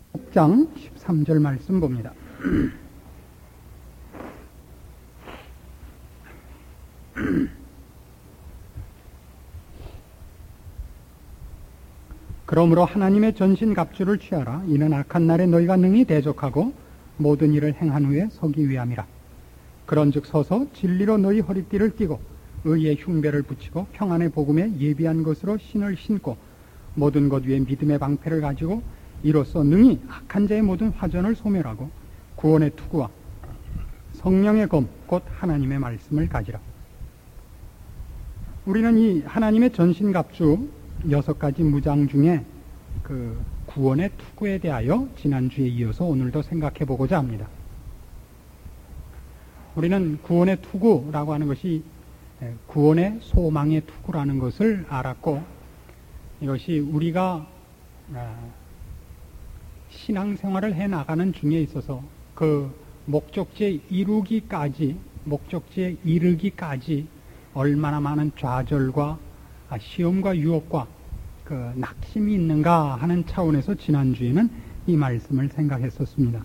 6장 13절 말씀 봅니다. 그러므로 하나님의 전신갑주를 취하라. 이는 악한 날에 너희가 능히 대적하고 모든 일을 행한 후에 서기 위함이라. 그런즉 서서 진리로 너희 허리띠를 띠고 의의 흉배를 붙이고 평안의 복음에 예비한 것으로 신을 신고 모든 것 위에 믿음의 방패를 가지고 이로써 능히 악한 자의 모든 화전을 소멸하고 구원의 투구와 성령의 검 곧 하나님의 말씀을 가지라. 우리는 이 하나님의 전신갑주 6가지 무장 중에 그 구원의 투구에 대하여 지난주에 이어서 오늘도 생각해 보고자 합니다. 우리는 구원의 투구라고 하는 것이 구원의 소망의 투구라는 것을 알았고, 이것이 우리가 신앙생활을 해 나가는 중에 있어서 그 목적지에 이르기까지 얼마나 많은 좌절과 시험과 유혹과 그 낙심이 있는가 하는 차원에서 지난주에는 이 말씀을 생각했었습니다.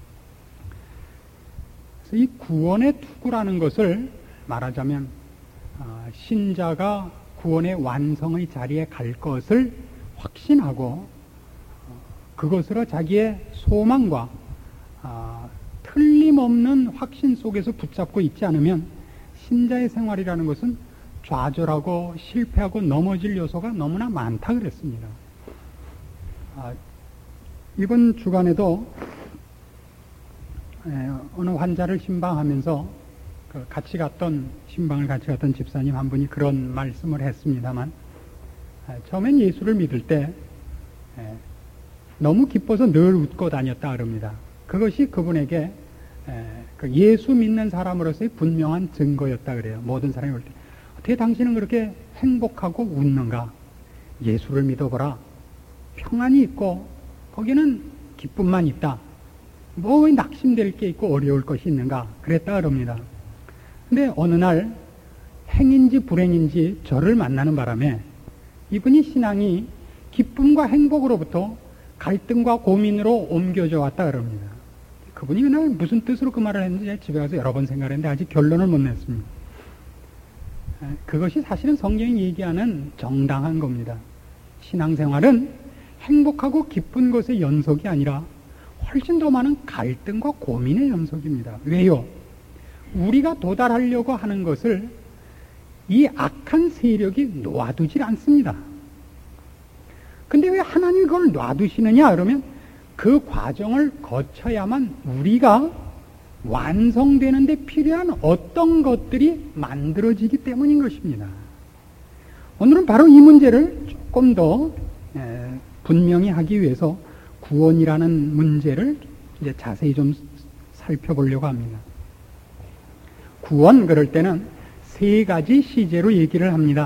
그래서 이 구원의 투구라는 것을 말하자면 신자가 구원의 완성의 자리에 갈 것을 확신하고 그것으로 자기의 소망과 틀림없는 확신 속에서 붙잡고 있지 않으면 신자의 생활이라는 것은 좌절하고 실패하고 넘어질 요소가 너무나 많다 그랬습니다. 이번 주간에도 어느 환자를 신방하면서 신방을 같이 갔던 집사님 한 분이 그런 말씀을 했습니다만, 처음엔 예수를 믿을 때 너무 기뻐서 늘 웃고 다녔다 그럽니다. 그것이 그분에게 예수 믿는 사람으로서의 분명한 증거였다 그래요. 모든 사람이 올 때 어떻게 당신은 그렇게 행복하고 웃는가? 예수를 믿어보라. 평안이 있고 거기는 기쁨만 있다. 뭐 낙심될 게 있고 어려울 것이 있는가? 그랬다 그럽니다. 근데 어느 날 행인지 불행인지 저를 만나는 바람에 이분이 신앙이 기쁨과 행복으로부터 갈등과 고민으로 옮겨져 왔다 그럽니다. 그분이 그날 무슨 뜻으로 그 말을 했는지 집에 가서 여러 번 생각을 했는데 아직 결론을 못 냈습니다. 그것이 사실은 성경이 얘기하는 정당한 겁니다. 신앙생활은 행복하고 기쁜 것의 연속이 아니라 훨씬 더 많은 갈등과 고민의 연속입니다. 왜요? 우리가 도달하려고 하는 것을 이 악한 세력이 놓아두질 않습니다. 근데 왜 하나님이 그걸 놔두시느냐 그러면 그 과정을 거쳐야만 우리가 완성되는 데 필요한 어떤 것들이 만들어지기 때문인 것입니다. 오늘은 바로 이 문제를 조금 더 분명히 하기 위해서 구원이라는 문제를 이제 자세히 좀 살펴보려고 합니다. 구원 그럴 때는 3가지 시제로 얘기를 합니다.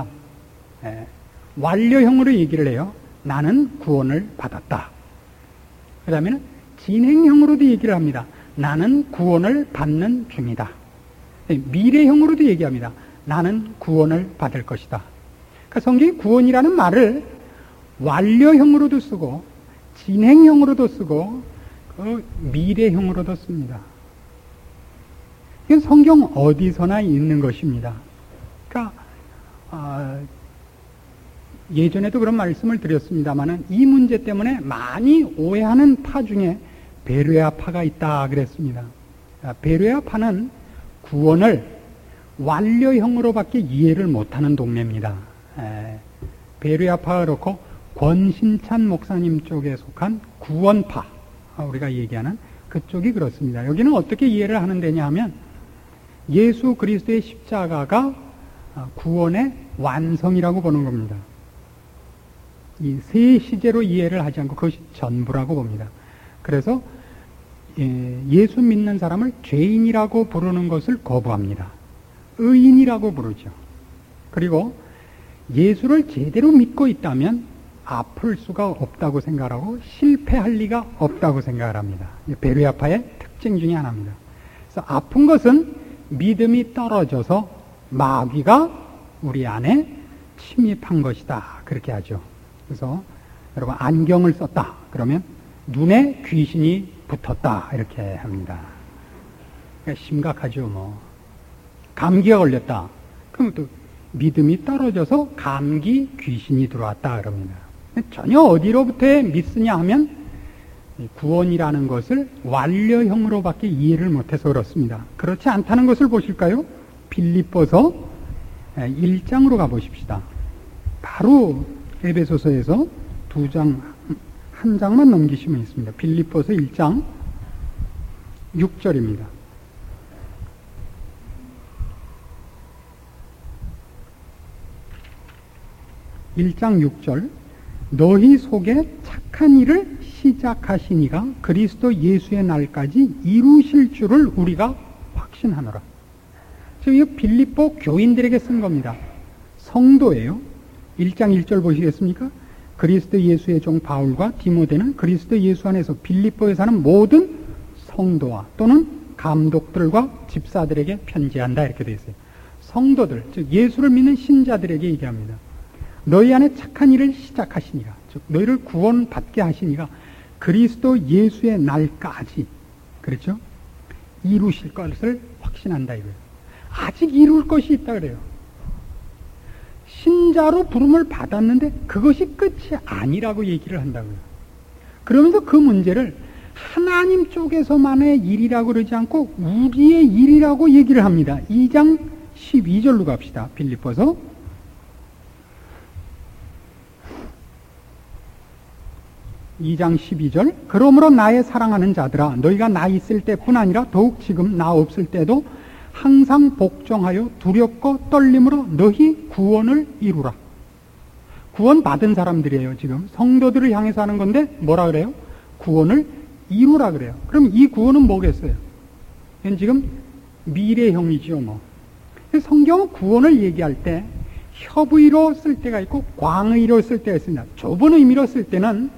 완료형으로 얘기를 해요. 나는 구원을 받았다. 그 다음에는 진행형으로도 얘기를 합니다. 나는 구원을 받는 중이다. 미래형으로도 얘기합니다. 나는 구원을 받을 것이다. 그러니까 성경이 구원이라는 말을 완료형으로도 쓰고 진행형으로도 쓰고 미래형으로도 씁니다. 이건 성경 어디서나 있는 것입니다. 그러니까 예전에도 그런 말씀을 드렸습니다만 이 문제 때문에 많이 오해하는 파 중에 베레아파가 있다 그랬습니다. 베레아파는 구원을 완료형으로밖에 이해를 못하는 동네입니다. 베레아파가 그렇고 권신찬 목사님 쪽에 속한 구원파, 우리가 얘기하는 그쪽이 그렇습니다. 여기는 어떻게 이해를 하는 데냐 하면 예수 그리스도의 십자가가 구원의 완성이라고 보는 겁니다. 이 3시제로 이해를 하지 않고 그것이 전부라고 봅니다. 그래서 예수 믿는 사람을 죄인이라고 부르는 것을 거부합니다. 의인이라고 부르죠. 그리고 예수를 제대로 믿고 있다면 아플 수가 없다고 생각하고 실패할 리가 없다고 생각을 합니다. 베레아파의 특징 중에 하나입니다. 그래서 아픈 것은 믿음이 떨어져서 마귀가 우리 안에 침입한 것이다. 그렇게 하죠. 그래서 여러분 안경을 썼다. 그러면 눈에 귀신이 붙었다 이렇게 합니다. 그러니까 심각하죠. 뭐 감기가 걸렸다. 그럼 또 믿음이 떨어져서 감기 귀신이 들어왔다 그럽니다. 전혀 어디로부터 믿으냐 하면 구원이라는 것을 완료형으로밖에 이해를 못해서 그렇습니다. 그렇지 않다는 것을 보실까요? 빌립보서 1장으로 가보십시다. 바로 에베소서에서 한 장만 넘기시면 있습니다. 빌립보서 1장 6절입니다. 1장 6절 너희 속에 착한 일을 시작하시니가 그리스도 예수의 날까지 이루실 줄을 우리가 확신하노라. 지금 이 빌립보 교인들에게 쓴 겁니다. 성도예요. 1장 1절 보시겠습니까? 그리스도 예수의 종 바울과 디모데는 그리스도 예수 안에서 빌립보에 사는 모든 성도와 또는 감독들과 집사들에게 편지한다 이렇게 되어 있어요. 성도들, 즉 예수를 믿는 신자들에게 얘기합니다. 너희 안에 착한 일을 시작하시니가, 즉 너희를 구원받게 하시니가 그리스도 예수의 날까지, 그렇죠? 이루실 것을 확신한다 이거예요. 아직 이룰 것이 있다 그래요. 신자로 부름을 받았는데 그것이 끝이 아니라고 얘기를 한다고요. 그러면서 그 문제를 하나님 쪽에서만의 일이라고 그러지 않고 우리의 일이라고 얘기를 합니다. 2장 12절로 갑시다. 빌립보서 2장 12절 그러므로 나의 사랑하는 자들아 너희가 나 있을 때뿐 아니라 더욱 지금 나 없을 때도 항상 복종하여 두렵고 떨림으로 너희 구원을 이루라. 구원 받은 사람들이에요. 지금 성도들을 향해서 하는 건데 뭐라 그래요? 구원을 이루라 그래요. 그럼 이 구원은 뭐겠어요? 이건 지금 미래형이죠. 뭐 성경은 구원을 얘기할 때 협의로 쓸 때가 있고 광의로 쓸 때가 있습니다. 좁은 의미로 쓸 때는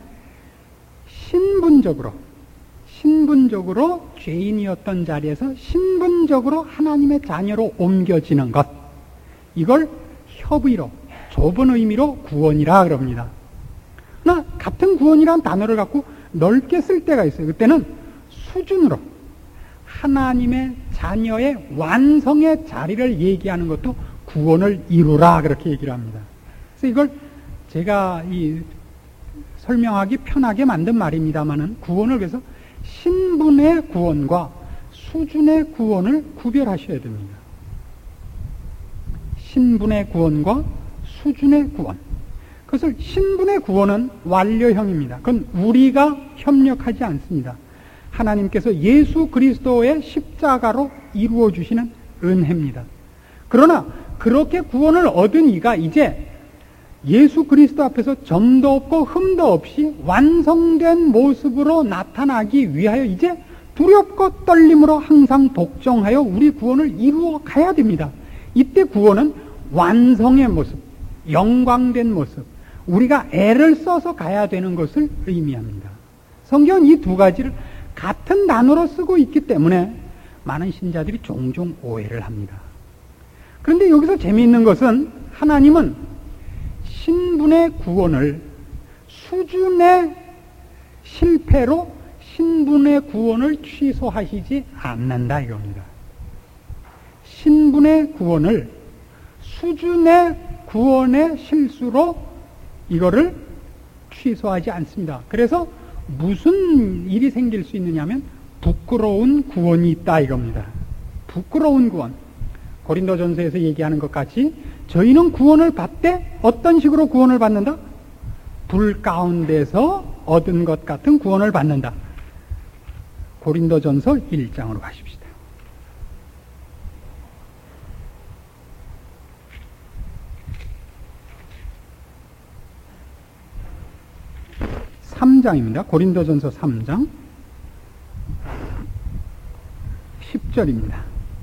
신분적으로 죄인이었던 자리에서 신분적으로 하나님의 자녀로 옮겨지는 것, 이걸 협의로 좁은 의미로 구원이라 그럽니다. 그러나 같은 구원이라는 단어를 갖고 넓게 쓸 때가 있어요. 그때는 수준으로 하나님의 자녀의 완성의 자리를 얘기하는 것도 구원을 이루라 그렇게 얘기를 합니다. 그래서 이걸 제가 설명하기 편하게 만든 말입니다만은 구원을 위해서 신분의 구원과 수준의 구원을 구별하셔야 됩니다. 신분의 구원과 수준의 구원. 그것을 신분의 구원은 완료형입니다. 그건 우리가 협력하지 않습니다. 하나님께서 예수 그리스도의 십자가로 이루어 주시는 은혜입니다. 그러나 그렇게 구원을 얻은 이가 이제 예수 그리스도 앞에서 점도 없고 흠도 없이 완성된 모습으로 나타나기 위하여 이제 두렵고 떨림으로 항상 복종하여 우리 구원을 이루어 가야 됩니다. 이때 구원은 완성의 모습, 영광된 모습, 우리가 애를 써서 가야 되는 것을 의미합니다. 성경은 이 두 가지를 같은 단어로 쓰고 있기 때문에 많은 신자들이 종종 오해를 합니다. 그런데 여기서 재미있는 것은 하나님은 신분의 구원을 수준의 실패로 신분의 구원을 취소하시지 않는다 이겁니다. 신분의 구원을 수준의 구원의 실수로 이거를 취소하지 않습니다. 그래서 무슨 일이 생길 수 있느냐면 부끄러운 구원이 있다 이겁니다. 부끄러운 구원. 고린도전서에서 얘기하는 것 같이 저희는 구원을 받되 어떤 식으로 구원을 받는다? 불 가운데서 얻은 것 같은 구원을 받는다. 고린도전서 1장으로 가십시다. 3장입니다. 고린도전서 3장 10절입니다.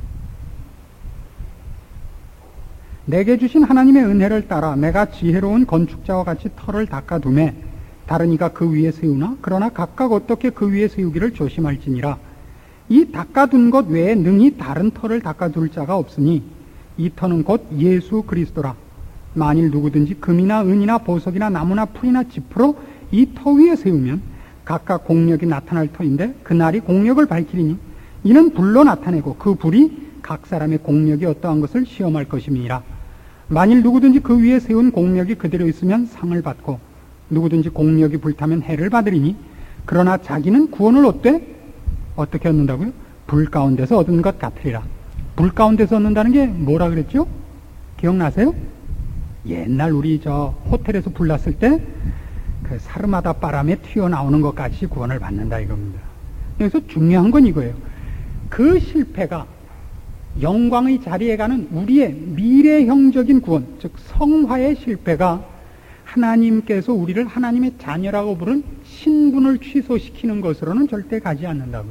내게 주신 하나님의 은혜를 따라 내가 지혜로운 건축자와 같이 터를 닦아두매 다른 이가 그 위에 세우나 그러나 각각 어떻게 그 위에 세우기를 조심할지니라. 이 닦아둔 것 외에 능히 다른 터를 닦아둘 자가 없으니 이 터는 곧 예수 그리스도라. 만일 누구든지 금이나 은이나 보석이나 나무나 풀이나 짚으로 이 터 위에 세우면 각각 공력이 나타날 터인데 그날이 공력을 밝히리니 이는 불로 나타내고 그 불이 각 사람의 공력이 어떠한 것을 시험할 것임이니라. 만일 누구든지 그 위에 세운 공력이 그대로 있으면 상을 받고 누구든지 공력이 불타면 해를 받으리니 그러나 자기는 구원을 어떻게 얻는다고요? 불 가운데서 얻은 것 같으리라. 불 가운데서 얻는다는 게 뭐라 그랬죠? 기억나세요? 옛날 우리 호텔에서 불 났을 때 그 사르마다 바람에 튀어나오는 것 같이 구원을 받는다 이겁니다. 여기서 중요한 건 이거예요. 그 실패가 영광의 자리에 가는 우리의 미래형적인 구원, 즉 성화의 실패가 하나님께서 우리를 하나님의 자녀라고 부른 신분을 취소시키는 것으로는 절대 가지 않는다고요.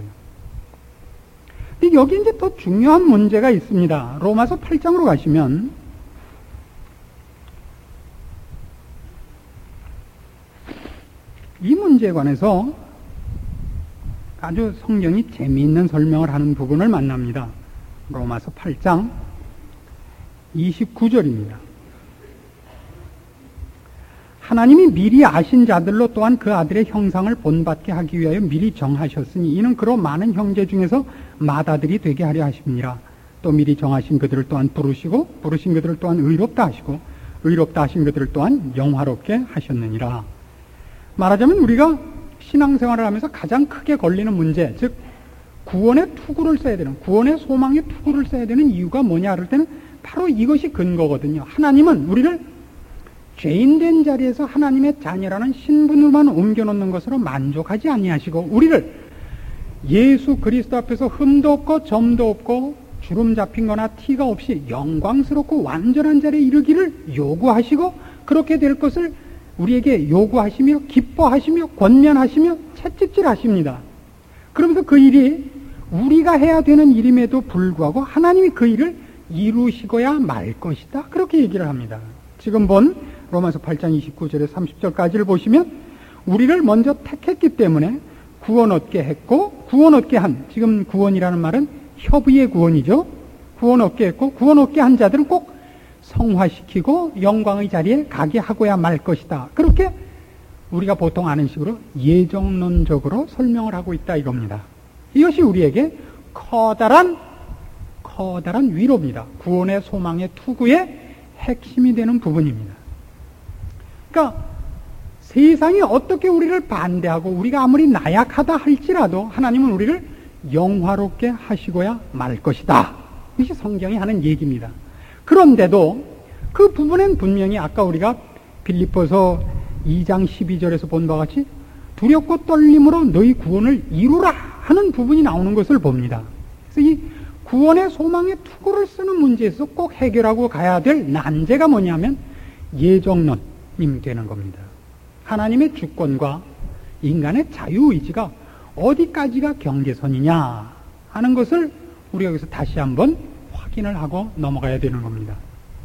근데 여기 이제 더 중요한 문제가 있습니다. 로마서 8장으로 가시면 이 문제에 관해서 아주 성경이 재미있는 설명을 하는 부분을 만납니다. 로마서 8장 29절입니다. 하나님이 미리 아신 자들로 또한 그 아들의 형상을 본받게 하기 위하여 미리 정하셨으니 이는 그로 많은 형제 중에서 맏아들이 되게 하려 하심이니라. 또 미리 정하신 그들을 또한 부르시고 부르신 그들을 또한 의롭다 하시고 의롭다 하신 그들을 또한 영화롭게 하셨느니라. 말하자면 우리가 신앙생활을 하면서 가장 크게 걸리는 문제, 즉 구원의 투구를 써야 되는, 구원의 소망의 투구를 써야 되는 이유가 뭐냐 그럴 때는 바로 이것이 근거거든요. 하나님은 우리를 죄인된 자리에서 하나님의 자녀라는 신분으로만 옮겨놓는 것으로 만족하지 아니하시고 우리를 예수 그리스도 앞에서 흠도 없고 점도 없고 주름 잡힌 거나 티가 없이 영광스럽고 완전한 자리에 이르기를 요구하시고 그렇게 될 것을 우리에게 요구하시며 기뻐하시며 권면하시며 채찍질하십니다. 그러면서 그 일이 우리가 해야 되는 일임에도 불구하고 하나님이 그 일을 이루시고야 말 것이다. 그렇게 얘기를 합니다. 지금 본 로마서 8장 29절에 30절까지를 보시면 우리를 먼저 택했기 때문에 구원 얻게 했고 구원 얻게 한, 지금 구원이라는 말은 협의의 구원이죠. 구원 얻게 했고 구원 얻게 한 자들은 꼭 성화시키고 영광의 자리에 가게 하고야 말 것이다. 그렇게 우리가 보통 아는 식으로 예정론적으로 설명을 하고 있다 이겁니다. 이것이 우리에게 커다란 위로입니다. 구원의 소망의 투구의 핵심이 되는 부분입니다. 그러니까 세상이 어떻게 우리를 반대하고 우리가 아무리 나약하다 할지라도 하나님은 우리를 영화롭게 하시고야 말 것이다. 이것이 성경이 하는 얘기입니다. 그런데도 그 부분엔 분명히 아까 우리가 빌립보서 2장 12절에서 본 바와 같이 두렵고 떨림으로 너희 구원을 이루라 하는 부분이 나오는 것을 봅니다. 그래서 이 구원의 소망의 투구를 쓰는 문제에서 꼭 해결하고 가야 될 난제가 뭐냐면 예정론이 되는 겁니다. 하나님의 주권과 인간의 자유의지가 어디까지가 경계선이냐 하는 것을 우리가 여기서 다시 한번 확인을 하고 넘어가야 되는 겁니다.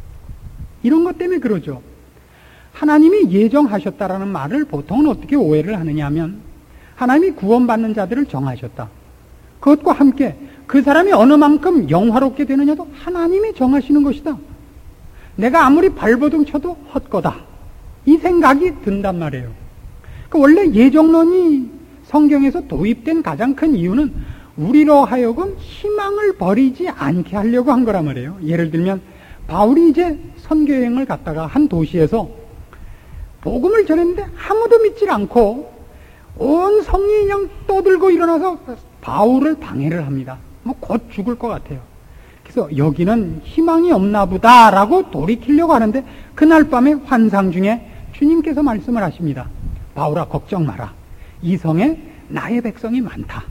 이런 것 때문에 그러죠. 하나님이 예정하셨다라는 말을 보통은 어떻게 오해를 하느냐 하면 하나님이 구원받는 자들을 정하셨다. 그것과 함께 그 사람이 어느 만큼 영화롭게 되느냐도 하나님이 정하시는 것이다. 내가 아무리 발버둥 쳐도 헛거다. 이 생각이 든단 말이에요. 원래 예정론이 성경에서 도입된 가장 큰 이유는 우리로 하여금 희망을 버리지 않게 하려고 한 거란 말이에요. 예를 들면 바울이 이제 선교여행을 갔다가 한 도시에서 복음을 전했는데 아무도 믿질 않고 온 성이 그냥 떠들고 일어나서 바울을 방해를 합니다. 곧 죽을 것 같아요. 그래서 여기는 희망이 없나 보다라고 돌이키려고 하는데 그날 밤에 환상 중에 주님께서 말씀을 하십니다. 바울아 걱정 마라. 이 성에 나의 백성이 많다.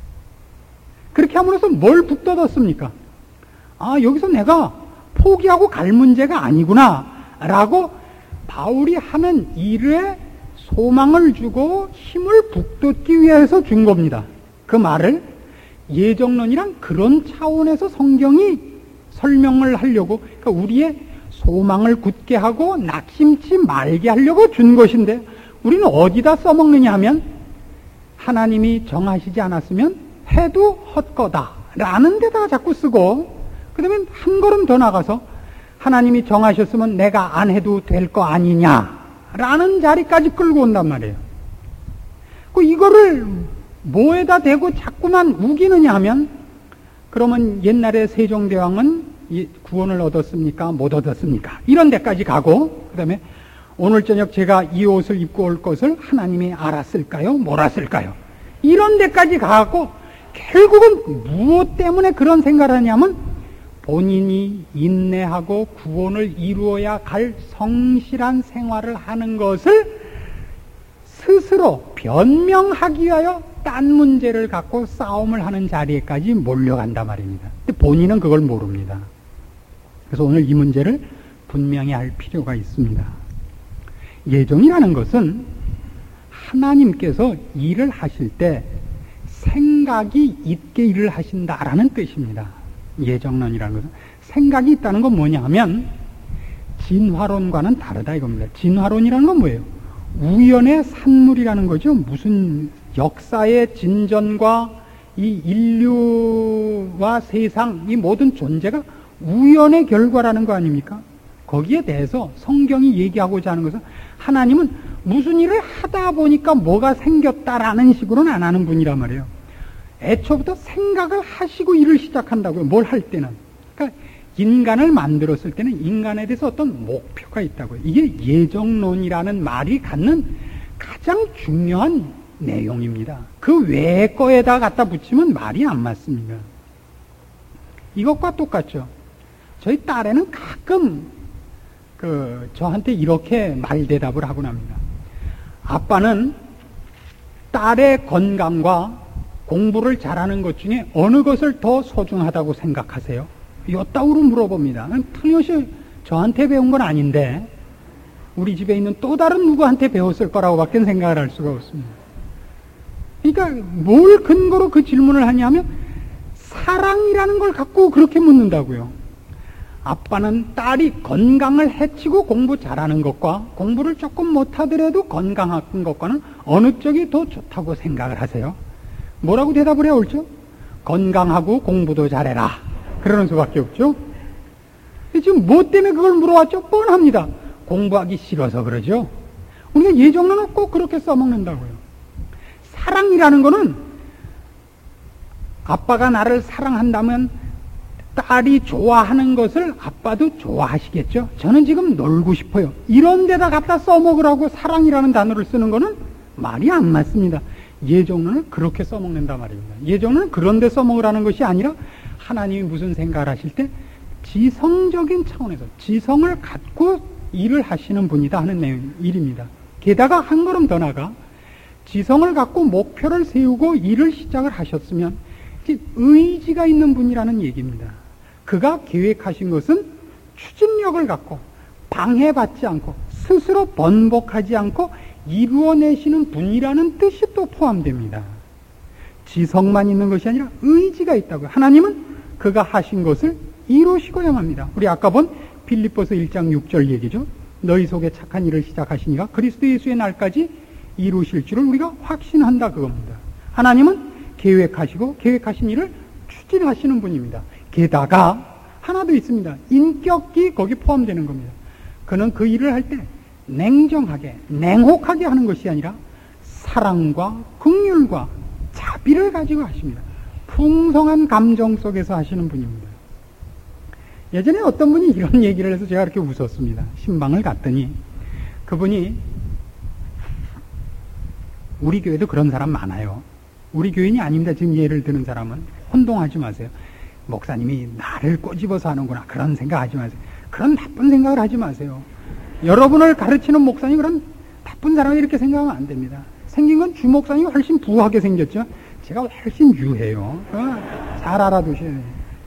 그렇게 함으로써 뭘 북돋았습니까? 여기서 내가 포기하고 갈 문제가 아니구나 라고 바울이 하는 일에 소망을 주고 힘을 북돋기 위해서 준 겁니다. 그 말을 예정론이란 그런 차원에서 성경이 설명을 하려고, 그러니까 우리의 소망을 굳게 하고 낙심치 말게 하려고 준 것인데 우리는 어디다 써먹느냐 하면 하나님이 정하시지 않았으면 해도 헛거다 라는 데다가 자꾸 쓰고, 그 다음에 한 걸음 더 나가서 하나님이 정하셨으면 내가 안 해도 될 거 아니냐 라는 자리까지 끌고 온단 말이에요. 이거를 뭐에다 대고 자꾸만 우기느냐 하면, 그러면 옛날에 세종대왕은 구원을 얻었습니까? 못 얻었습니까? 이런 데까지 가고, 그 다음에 오늘 저녁 제가 이 옷을 입고 올 것을 하나님이 알았을까요? 몰랐을까요? 이런 데까지 가고, 결국은 무엇 때문에 그런 생각을 하냐면, 본인이 인내하고 구원을 이루어야 갈 성실한 생활을 하는 것을 스스로 변명하기 위하여 딴 문제를 갖고 싸움을 하는 자리에까지 몰려간단 말입니다. 근데 본인은 그걸 모릅니다. 그래서 오늘 이 문제를 분명히 할 필요가 있습니다. 예정이라는 것은 하나님께서 일을 하실 때 생각이 있게 일을 하신다라는 뜻입니다. 예정론이라는 것은 생각이 있다는 건 뭐냐 하면 진화론과는 다르다 이겁니다. 진화론이라는 건 뭐예요? 우연의 산물이라는 거죠. 무슨 역사의 진전과 이 인류와 세상, 이 모든 존재가 우연의 결과라는 거 아닙니까? 거기에 대해서 성경이 얘기하고자 하는 것은 하나님은 무슨 일을 하다 보니까 뭐가 생겼다라는 식으로는 안 하는 분이란 말이에요. 애초부터 생각을 하시고 일을 시작한다고요. 뭘 할 때는. 그러니까 인간을 만들었을 때는 인간에 대해서 어떤 목표가 있다고요. 이게 예정론이라는 말이 갖는 가장 중요한 내용입니다. 그 외의 거에다 갖다 붙이면 말이 안 맞습니다. 이것과 똑같죠. 저희 딸애는 가끔 저한테 이렇게 말대답을 하곤 합니다. 아빠는 딸의 건강과 공부를 잘하는 것 중에 어느 것을 더 소중하다고 생각하세요? 요따구로 물어봅니다. 틀림없이 저한테 배운 건 아닌데 우리 집에 있는 또 다른 누구한테 배웠을 거라고 밖에 생각을 할 수가 없습니다. 그러니까 뭘 근거로 그 질문을 하냐면 사랑이라는 걸 갖고 그렇게 묻는다고요. 아빠는 딸이 건강을 해치고 공부 잘하는 것과 공부를 조금 못하더라도 건강한 것과는 어느 쪽이 더 좋다고 생각을 하세요? 뭐라고 대답을 해야 옳죠? 건강하고 공부도 잘해라. 그러는 수밖에 없죠. 지금 뭐 때문에 그걸 물어왔죠? 뻔합니다. 공부하기 싫어서 그러죠. 우리가 예정론은 꼭 그렇게 써먹는다고요. 사랑이라는 거는 아빠가 나를 사랑한다면 딸이 좋아하는 것을 아빠도 좋아하시겠죠. 저는 지금 놀고 싶어요. 이런 데다 갖다 써먹으라고 사랑이라는 단어를 쓰는 거는 말이 안 맞습니다. 예정론을 그렇게 써먹는단 말입니다. 예정론은 그런 데 써먹으라는 것이 아니라 하나님이 무슨 생각을 하실 때 지성적인 차원에서 지성을 갖고 일을 하시는 분이다 하는 일입니다. 게다가 한 걸음 더 나가 지성을 갖고 목표를 세우고 일을 시작을 하셨으면 의지가 있는 분이라는 얘기입니다. 그가 계획하신 것은 추진력을 갖고 방해받지 않고 스스로 번복하지 않고 이루어내시는 분이라는 뜻이 또 포함됩니다. 지성만 있는 것이 아니라 의지가 있다고요. 하나님은 그가 하신 것을 이루시고야 합니다. 우리 아까 본 빌립보서 1장 6절 얘기죠. 너희 속에 착한 일을 시작하시니가 그리스도 예수의 날까지 이루실 줄을 우리가 확신한다 그겁니다. 하나님은 계획하시고 계획하신 일을 추진하시는 분입니다. 게다가 하나 더 있습니다. 인격이 거기 포함되는 겁니다. 그는 그 일을 할 때 냉정하게 냉혹하게 하는 것이 아니라 사랑과 긍휼과 자비를 가지고 하십니다. 풍성한 감정 속에서 하시는 분입니다. 예전에 어떤 분이 이런 얘기를 해서 제가 이렇게 웃었습니다. 신방을 갔더니 그분이 우리 교회도 그런 사람 많아요. 우리 교인이 아닙니다. 지금 예를 드는 사람은 혼동하지 마세요. 목사님이 나를 꼬집어서 하는구나 그런 생각하지 마세요. 그런 나쁜 생각을 하지 마세요. 여러분을 가르치는 목사님 그런 나쁜 사람이 이렇게 생각하면 안 됩니다. 생긴 건 주 목사님이 훨씬 부하게 생겼죠. 제가 훨씬 유해요. 잘 알아두셔야 돼요.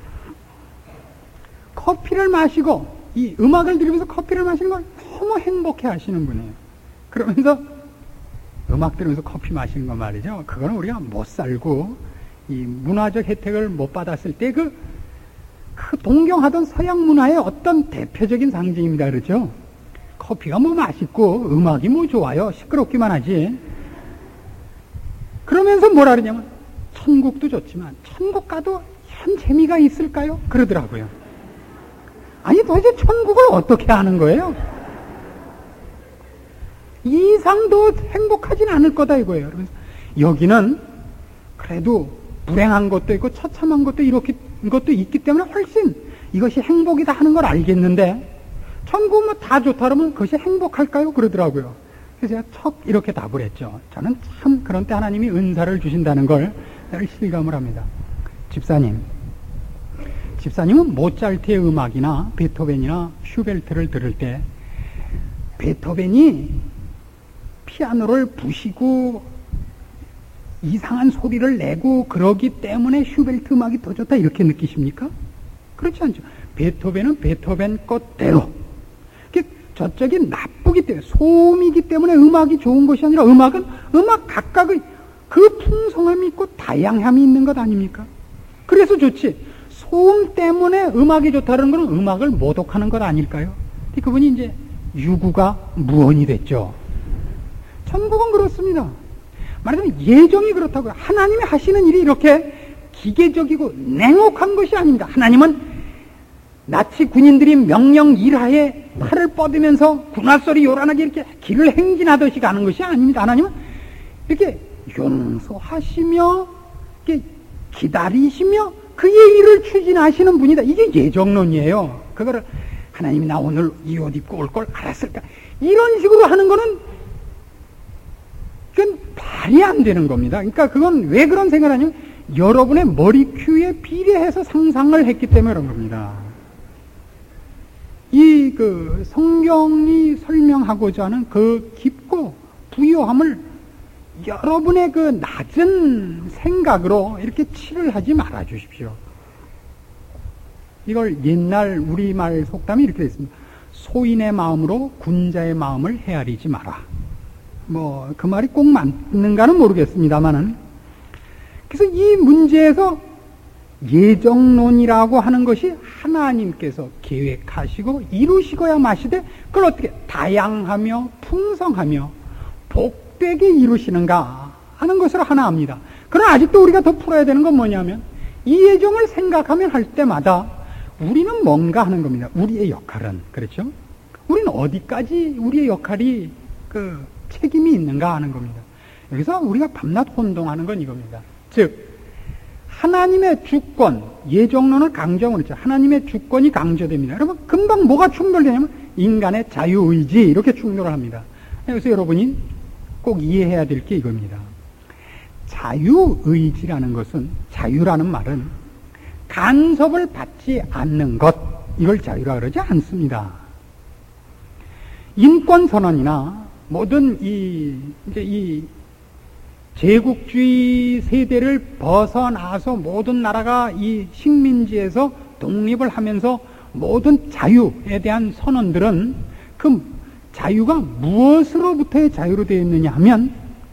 커피를 마시고 이 음악을 들으면서 커피를 마시는 걸 너무 행복해 하시는 분이에요. 그러면서 음악 들으면서 커피 마시는 거 말이죠. 그거는 우리가 못 살고 이 문화적 혜택을 못 받았을 때 그 동경하던 서양 문화의 어떤 대표적인 상징입니다. 그렇죠? 커피가 뭐 맛있고 음악이 뭐 좋아요. 시끄럽기만 하지. 그러면서 뭐라 그러냐면 천국도 좋지만 천국 가도 이런 재미가 있을까요? 그러더라고요. 아니 도대체 천국을 어떻게 하는 거예요? 이 이상 더 행복하진 않을 거다 이거예요. 그러면서 여기는 그래도 불행한 것도 있고 처참한 것도 이렇게 것도 있기 때문에 훨씬 이것이 행복이다 하는 걸 알겠는데 천국 뭐 다 좋다 그러면 그것이 행복할까요? 그러더라고요. 그래서 제가 척 이렇게 답을 했죠. 저는 참 그런 때 하나님이 은사를 주신다는 걸 늘 실감을 합니다. 집사님은 모차르트의 음악이나 베토벤이나 슈베르트를 들을 때 베토벤이 피아노를 부시고 이상한 소리를 내고 그러기 때문에 슈베르트 음악이 더 좋다 이렇게 느끼십니까? 그렇지 않죠. 베토벤은 베토벤 것대로 저쪽이 나쁘기 때문에 소음이기 때문에 음악이 좋은 것이 아니라 음악은 음악 각각의 그 풍성함이 있고 다양함이 있는 것 아닙니까? 그래서 좋지. 소음 때문에 음악이 좋다는 것은 음악을 모독하는 것 아닐까요? 그분이 이제 유구가 무언이 됐죠. 천국은 그렇습니다. 말하자면 예정이 그렇다고요. 하나님이 하시는 일이 이렇게 기계적이고 냉혹한 것이 아닙니다. 하나님은 나치 군인들이 명령 일하에 팔을 뻗으면서 군화소리 요란하게 이렇게 길을 행진하듯이 가는 것이 아닙니다. 하나님은 이렇게 용서하시며 이렇게 기다리시며 그의 일을 추진하시는 분이다. 이게 예정론이에요. 그거를 하나님이 나 오늘 이 옷 입고 올 걸 알았을까? 이런 식으로 하는 거는 그건 말이 안 되는 겁니다. 그러니까 그건 왜 그런 생각을 하냐면 여러분의 머리 큐에 비례해서 상상을 했기 때문에 그런 겁니다. 이 성경이 설명하고자 하는 그 깊고 부요함을 여러분의 그 낮은 생각으로 이렇게 치를 하지 말아 주십시오. 이걸 옛날 우리말 속담이 이렇게 됐습니다. 소인의 마음으로 군자의 마음을 헤아리지 마라. 그 말이 꼭 맞는가는 모르겠습니다만은. 그래서 이 문제에서 예정론이라고 하는 것이 하나님께서 계획하시고 이루시고야 마시되 그걸 어떻게 다양하며 풍성하며 복되게 이루시는가 하는 것을 하나 압니다. 그러나 아직도 우리가 더 풀어야 되는 건 뭐냐면 이 예정을 생각하면 할 때마다 우리는 뭔가 하는 겁니다. 우리의 역할은. 그렇죠? 우리는 어디까지 우리의 역할이 책임이 있는가 하는 겁니다. 여기서 우리가 밤낮 혼동하는 건 이겁니다. 즉 하나님의 주권, 예정론을 강조하고 있죠. 하나님의 주권이 강조됩니다. 여러분 금방 뭐가 충돌되냐면 인간의 자유의지 이렇게 충돌을 합니다. 그래서 여러분이 꼭 이해해야 될 게 이겁니다. 자유의지라는 것은, 자유라는 말은 간섭을 받지 않는 것, 이걸 자유라 그러지 않습니다. 인권선언이나 모든 이 제국주의 세대를 벗어나서 모든 나라가 이 식민지에서 독립을 하면서 모든 자유에 대한 선언들은 그 자유가 무엇으로부터의 자유로 되어 있느냐 하면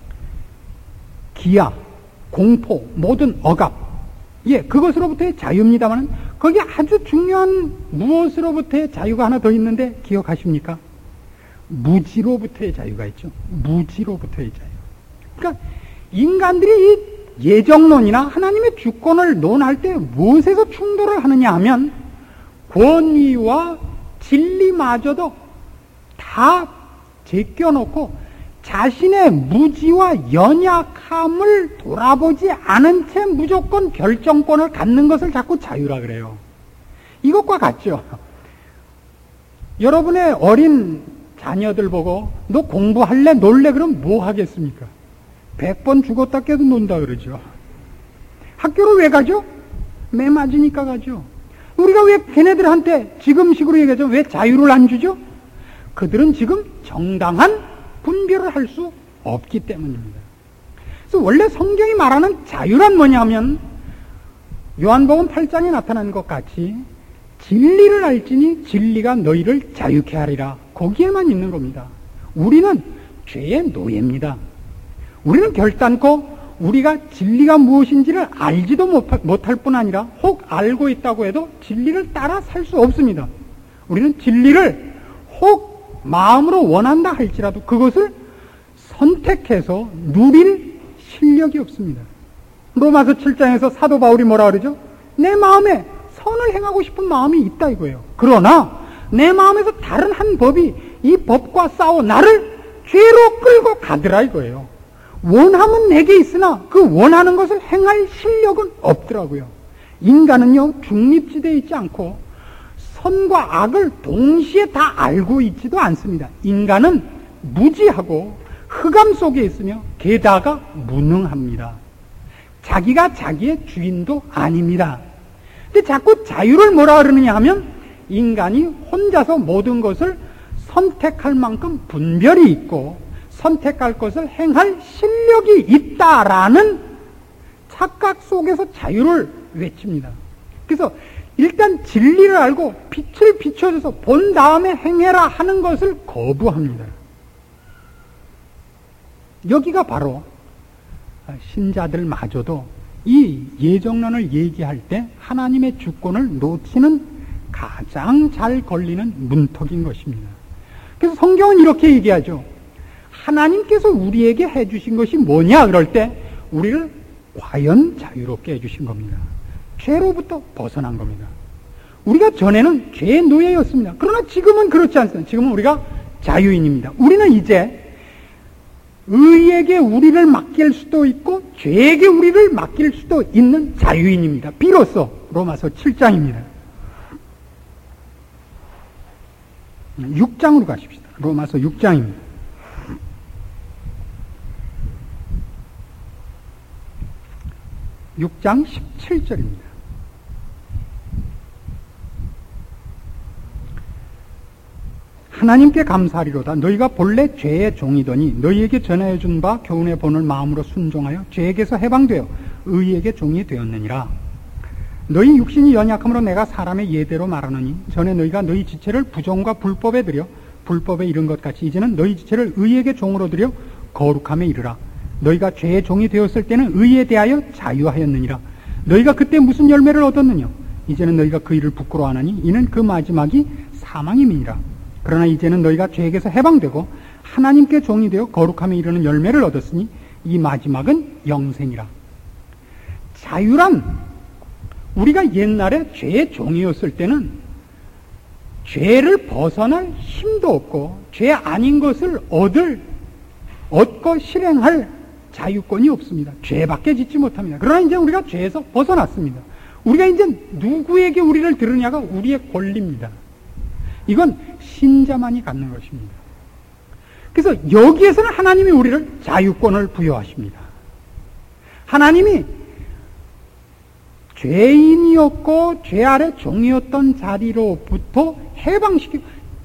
기아, 공포, 모든 억압, 그것으로부터의 자유입니다만 거기 아주 중요한 무엇으로부터의 자유가 하나 더 있는데 기억하십니까? 무지로부터의 자유가 있죠. 무지로부터의 자유. 그러니까 인간들이 이 예정론이나 하나님의 주권을 논할 때 무엇에서 충돌을 하느냐 하면 권위와 진리마저도 다 제껴놓고 자신의 무지와 연약함을 돌아보지 않은 채 무조건 결정권을 갖는 것을 자꾸 자유라 그래요. 이것과 같죠. 여러분의 어린 자녀들 보고 너 공부할래? 놀래? 그럼 뭐 하겠습니까? 100번 죽었다 깨도 논다 그러죠. 학교를 왜 가죠? 매 맞으니까 가죠. 우리가 왜 걔네들한테 지금식으로 얘기하죠? 왜 자유를 안 주죠? 그들은 지금 정당한 분별을 할 수 없기 때문입니다. 그래서 원래 성경이 말하는 자유란 뭐냐면 요한복음 8장에 나타난 것 같이 진리를 알지니 진리가 너희를 자유케 하리라. 거기에만 있는 겁니다. 우리는 죄의 노예입니다. 우리는 결단코 우리가 진리가 무엇인지를 알지도 못할 뿐 아니라 혹 알고 있다고 해도 진리를 따라 살 수 없습니다. 우리는 진리를 혹 마음으로 원한다 할지라도 그것을 선택해서 누릴 실력이 없습니다. 로마서 7장에서 사도 바울이 뭐라 그러죠? 내 마음에 선을 행하고 싶은 마음이 있다 이거예요. 그러나 내 마음에서 다른 한 법이 이 법과 싸워 나를 죄로 끌고 가더라 이거예요. 원함은 내게 있으나 그 원하는 것을 행할 실력은 없더라고요. 인간은요, 중립지대에 있지 않고 선과 악을 동시에 다 알고 있지도 않습니다. 인간은 무지하고 흑암 속에 있으며 게다가 무능합니다. 자기가 자기의 주인도 아닙니다. 근데 자꾸 자유를 뭐라 그러느냐 하면 인간이 혼자서 모든 것을 선택할 만큼 분별이 있고 선택할 것을 행할 실력이 있다라는 착각 속에서 자유를 외칩니다. 그래서 일단 진리를 알고 빛을 비춰줘서 본 다음에 행해라 하는 것을 거부합니다. 여기가 바로 신자들마저도 이 예정론을 얘기할 때 하나님의 주권을 놓치는 가장 잘 걸리는 문턱인 것입니다. 그래서 성경은 이렇게 얘기하죠. 하나님께서 우리에게 해주신 것이 뭐냐 그럴 때 우리를 과연 자유롭게 해주신 겁니다. 죄로부터 벗어난 겁니다. 우리가 전에는 죄의 노예였습니다. 그러나 지금은 그렇지 않습니다. 지금은 우리가 자유인입니다. 우리는 이제 의에게 우리를 맡길 수도 있고 죄에게 우리를 맡길 수도 있는 자유인입니다. 비로소 로마서 7장입니다. 6장으로 가십시다. 로마서 6장입니다. (6장 17절입니다) 하나님께 감사하리로다. 너희가 본래 죄의 종이더니 너희에게 전하여 준 바 교훈의 본을 마음으로 순종하여 죄에게서 해방되어 의에게 종이 되었느니라. 너희 육신이 연약함으로 내가 사람의 예대로 말하느니 전에 너희가 너희 지체를 부정과 불법에 들여 불법에 이른 것 같이 이제는 너희 지체를 의에게 종으로 들여 거룩함에 이르라. 너희가 죄의 종이 되었을 때는 의에 대하여 자유하였느니라. 너희가 그때 무슨 열매를 얻었느냐? 이제는 너희가 그 일을 부끄러워하나니 이는 그 마지막이 사망임이니라. 그러나 이제는 너희가 죄에게서 해방되고 하나님께 종이 되어 거룩함에 이르는 열매를 얻었으니 이 마지막은 영생이라. 자유란 우리가 옛날에 죄의 종이었을 때는 죄를 벗어날 힘도 없고 죄 아닌 것을 얻고 실행할 자유권이 없습니다. 죄밖에 짓지 못합니다. 그러나 이제 우리가 죄에서 벗어났습니다. 우리가 이제 누구에게 우리를 들으냐가 우리의 권리입니다. 이건 신자만이 갖는 것입니다. 그래서 여기에서는 하나님이 우리를 자유권을 부여하십니다. 하나님이 죄인이었고 죄 아래 종이었던 자리로부터 해방시키고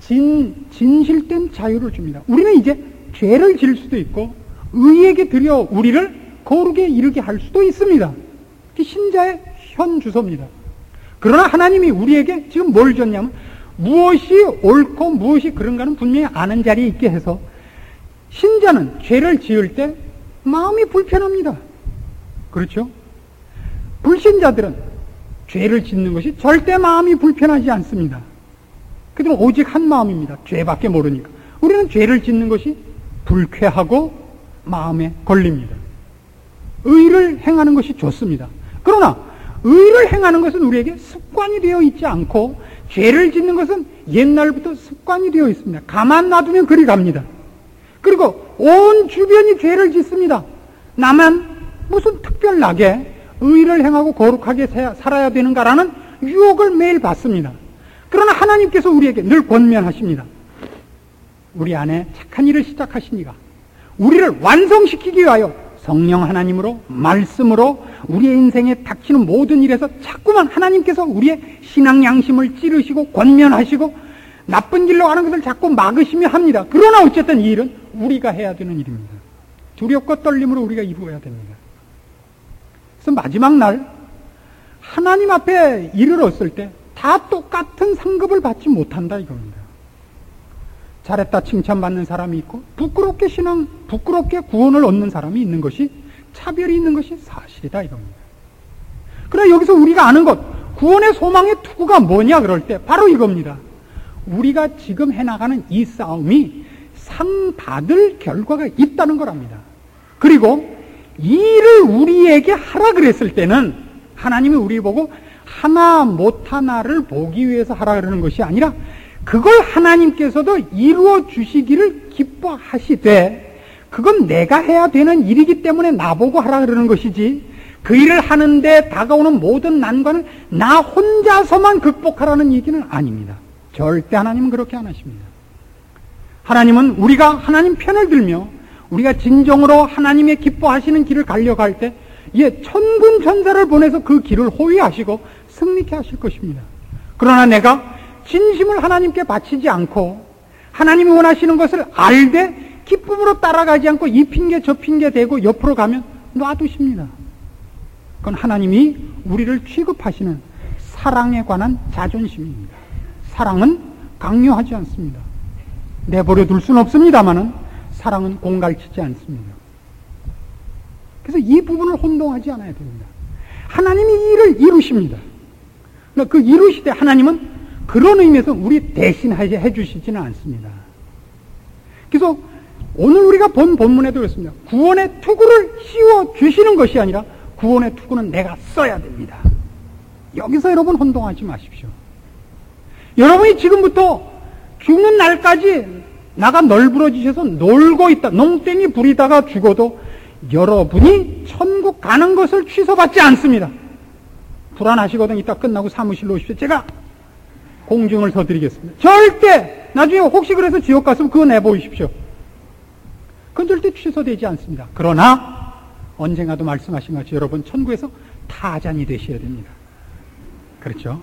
진실된 자유를 줍니다. 우리는 이제 죄를 질 수도 있고 의에게 들여 우리를 거룩에 이르게 할 수도 있습니다. 신자의 현 주소입니다. 그러나 하나님이 우리에게 지금 뭘 줬냐면 무엇이 옳고 무엇이 그런가는 분명히 아는 자리에 있게 해서 신자는 죄를 지을 때 마음이 불편합니다. 그렇죠? 불신자들은 죄를 짓는 것이 절대 마음이 불편하지 않습니다. 그들은 오직 한 마음입니다. 죄밖에 모르니까. 우리는 죄를 짓는 것이 불쾌하고 마음에 걸립니다. 의를 행하는 것이 좋습니다. 그러나 의를 행하는 것은 우리에게 습관이 되어 있지 않고 죄를 짓는 것은 옛날부터 습관이 되어 있습니다. 가만 놔두면 그리 갑니다. 그리고 온 주변이 죄를 짓습니다. 나만 무슨 특별나게 의를 행하고 거룩하게 살아야 되는가라는 유혹을 매일 받습니다. 그러나 하나님께서 우리에게 늘 권면하십니다. 우리 안에 착한 일을 시작하신 이가 우리를 완성시키기 위하여 성령 하나님으로 말씀으로 우리의 인생에 닥치는 모든 일에서 자꾸만 하나님께서 우리의 신앙 양심을 찌르시고 권면하시고 나쁜 길로 가는 것을 자꾸 막으시며 합니다. 그러나 어쨌든 이 일은 우리가 해야 되는 일입니다. 두렵고 떨림으로 우리가 이루어야 됩니다. 그래서 마지막 날 하나님 앞에 이르렀을 때 다 똑같은 상급을 받지 못한다 이겁니다. 잘했다 칭찬받는 사람이 있고 부끄럽게 구원을 얻는 사람이 있는 것이 차별이 있는 것이 사실이다 이겁니다. 그러나 여기서 우리가 아는 것 구원의 소망의 투구가 뭐냐 그럴 때 바로 이겁니다. 우리가 지금 해나가는 이 싸움이 상 받을 결과가 있다는 거랍니다. 그리고 이 일을 우리에게 하라 그랬을 때는 하나님이 우리 보고 하나 못하나를 보기 위해서 하라 그러는 것이 아니라 그걸 하나님께서도 이루어 주시기를 기뻐하시되 그건 내가 해야 되는 일이기 때문에 나보고 하라 그러는 것이지, 그 일을 하는데 다가오는 모든 난관을 나 혼자서만 극복하라는 얘기는 아닙니다. 절대 하나님은 그렇게 안 하십니다. 하나님은 우리가 하나님 편을 들며 우리가 진정으로 하나님의 기뻐하시는 길을 가려갈 때 천군 천사를 보내서 그 길을 호위하시고 승리케 하실 것입니다. 그러나 내가 진심을 하나님께 바치지 않고 하나님이 원하시는 것을 알되 기쁨으로 따라가지 않고 이 핑계 저 핑계 대고 옆으로 가면 놔두십니다. 그건 하나님이 우리를 취급하시는 사랑에 관한 자존심입니다. 사랑은 강요하지 않습니다. 내버려 둘 수는 없습니다만은 사랑은 공갈치지 않습니다. 그래서 이 부분을 혼동하지 않아야 됩니다. 하나님이 이 일을 이루십니다. 그 이루실 때 하나님은 그런 의미에서 우리 대신 해주시지는 않습니다. 그래서 오늘 우리가 본 본문에도 그렇습니다. 구원의 투구를 씌워주시는 것이 아니라 구원의 투구는 내가 써야 됩니다. 여기서 여러분 혼동하지 마십시오. 여러분이 지금부터 죽는 날까지 나가 널브러지셔서 놀고 있다, 농땡이 부리다가 죽어도 여러분이 천국 가는 것을 취소받지 않습니다. 불안하시거든. 이따 끝나고 사무실로 오십시오. 제가 공증을 서드리겠습니다. 절대 나중에 혹시 그래서 지옥 갔으면 그거 내보이십시오. 그건 절대 취소되지 않습니다. 그러나 언젠가도 말씀하신 것이 여러분 천국에서 타잔이 되셔야 됩니다. 그렇죠?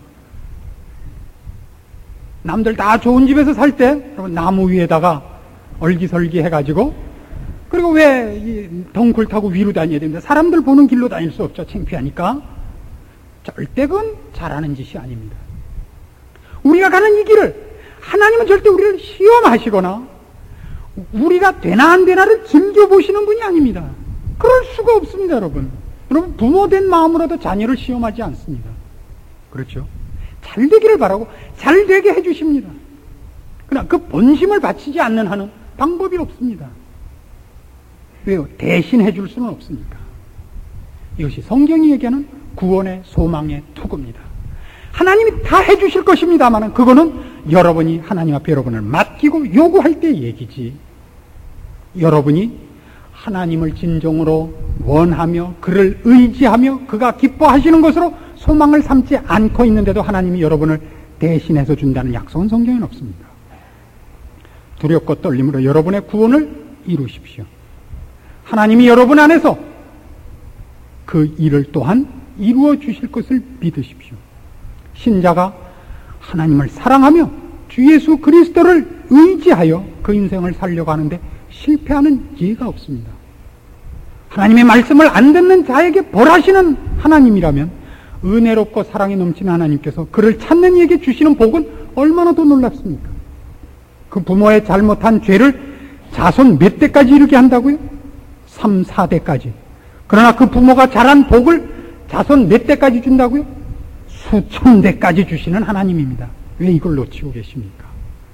남들 다 좋은 집에서 살 때 여러분 나무 위에다가 얼기설기 해가지고, 그리고 왜 덩굴 타고 위로 다녀야 됩니다. 사람들 보는 길로 다닐 수 없죠. 창피하니까. 절대 그건 잘하는 짓이 아닙니다. 우리가 가는 이 길을 하나님은 절대 우리를 시험하시거나 우리가 되나 안 되나를 즐겨보시는 분이 아닙니다. 그럴 수가 없습니다. 여러분 부모된 마음으로도 자녀를 시험하지 않습니다. 그렇죠? 잘 되기를 바라고 잘 되게 해주십니다. 그러나 그 본심을 바치지 않는 한은 방법이 없습니다. 왜요? 대신 해줄 수는 없으니까. 이것이 성경이 얘기하는 구원의 소망의 투구입니다. 하나님이 다 해주실 것입니다만 그거는 여러분이 하나님 앞에 여러분을 맡기고 요구할 때 얘기지, 여러분이 하나님을 진정으로 원하며 그를 의지하며 그가 기뻐하시는 것으로 소망을 삼지 않고 있는데도 하나님이 여러분을 대신해서 준다는 약속은 성경에는 없습니다. 두렵고 떨림으로 여러분의 구원을 이루십시오. 하나님이 여러분 안에서 그 일을 또한 이루어 주실 것을 믿으십시오. 신자가 하나님을 사랑하며 주 예수 그리스도를 의지하여 그 인생을 살려고 하는데 실패하는 예가 없습니다. 하나님의 말씀을 안 듣는 자에게 벌하시는 하나님이라면 은혜롭고 사랑이 넘치는 하나님께서 그를 찾는 이에게 주시는 복은 얼마나 더 놀랍습니까? 그 부모의 잘못한 죄를 자손 몇 대까지 이루게 한다고요? 3, 4대까지. 그러나 그 부모가 잘한 복을 자손 몇 대까지 준다고요? 수천 대까지 주시는 하나님입니다. 왜 이걸 놓치고 계십니까?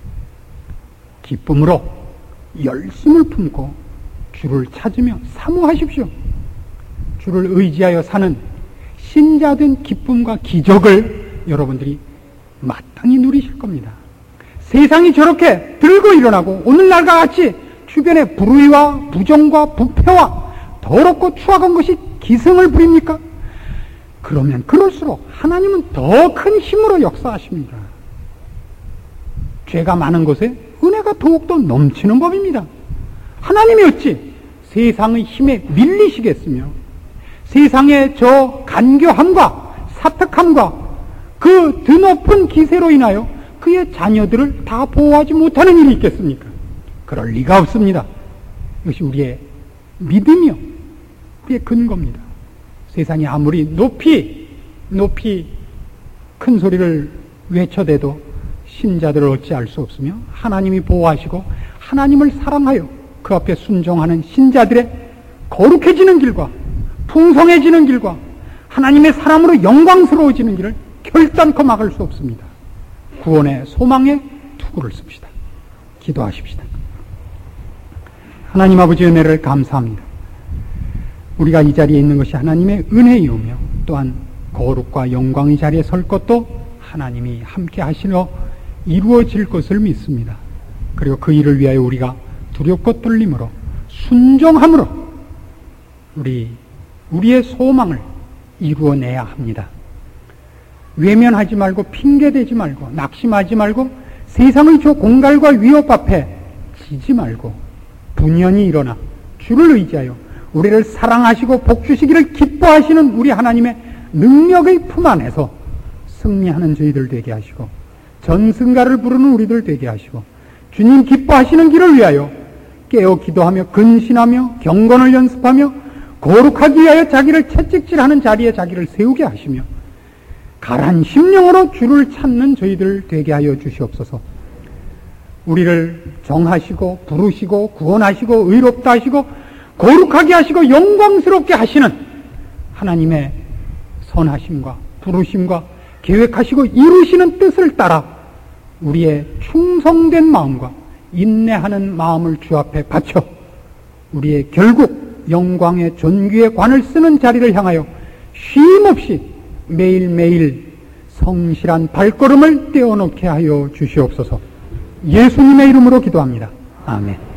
기쁨으로 열심을 품고 주를 찾으며 사모하십시오. 주를 의지하여 사는 신자된 기쁨과 기적을 여러분들이 마땅히 누리실 겁니다. 세상이 저렇게 들고 일어나고 오늘날과 같이 주변에 불의와 부정과 부패와 더럽고 추악한 것이 기승을 부립니까? 그러면 그럴수록 하나님은 더 큰 힘으로 역사하십니다. 죄가 많은 곳에 은혜가 더욱더 넘치는 법입니다. 하나님이 어찌 세상의 힘에 밀리시겠으며 세상의 저 간교함과 사특함과 그 드높은 기세로 인하여 그의 자녀들을 다 보호하지 못하는 일이 있겠습니까? 그럴 리가 없습니다. 이것이 우리의 믿음이요, 우리의 근거입니다. 세상이 아무리 높이 큰 소리를 외쳐대도 신자들을 어찌할 수 없으며 하나님이 보호하시고 하나님을 사랑하여 그 앞에 순종하는 신자들의 거룩해지는 길과 풍성해지는 길과 하나님의 사람으로 영광스러워지는 길을 결단코 막을 수 없습니다. 구원의 소망의 투구를 씁시다. 기도하십시다. 하나님 아버지 은혜를 감사합니다. 우리가 이 자리에 있는 것이 하나님의 은혜이오며 또한 거룩과 영광의 자리에 설 것도 하나님이 함께 하시려 이루어질 것을 믿습니다. 그리고 그 일을 위하여 우리가 두렵고 떨림으로 순종함으로 우리의 소망을 이루어내야 합니다. 외면하지 말고 핑계대지 말고 낙심하지 말고 세상의 저 공갈과 위협 앞에 지지 말고 분연히 일어나 주를 의지하여 우리를 사랑하시고 복주시기를 기뻐하시는 우리 하나님의 능력의 품 안에서 승리하는 저희들 되게 하시고 전승가를 부르는 우리들 되게 하시고 주님 기뻐하시는 길을 위하여 깨어 기도하며 근신하며 경건을 연습하며 거룩하기 위하여 자기를 채찍질하는 자리에 자기를 세우게 하시며 가란 심령으로 주를 찾는 저희들 되게 하여 주시옵소서. 우리를 정하시고 부르시고 구원하시고 의롭다 하시고 거룩하게 하시고 영광스럽게 하시는 하나님의 선하심과 부르심과 계획하시고 이루시는 뜻을 따라 우리의 충성된 마음과 인내하는 마음을 주 앞에 바쳐 우리의 결국 영광의 존귀의 관을 쓰는 자리를 향하여 쉼없이 매일매일 성실한 발걸음을 떼어놓게 하여 주시옵소서. 예수님의 이름으로 기도합니다. 아멘.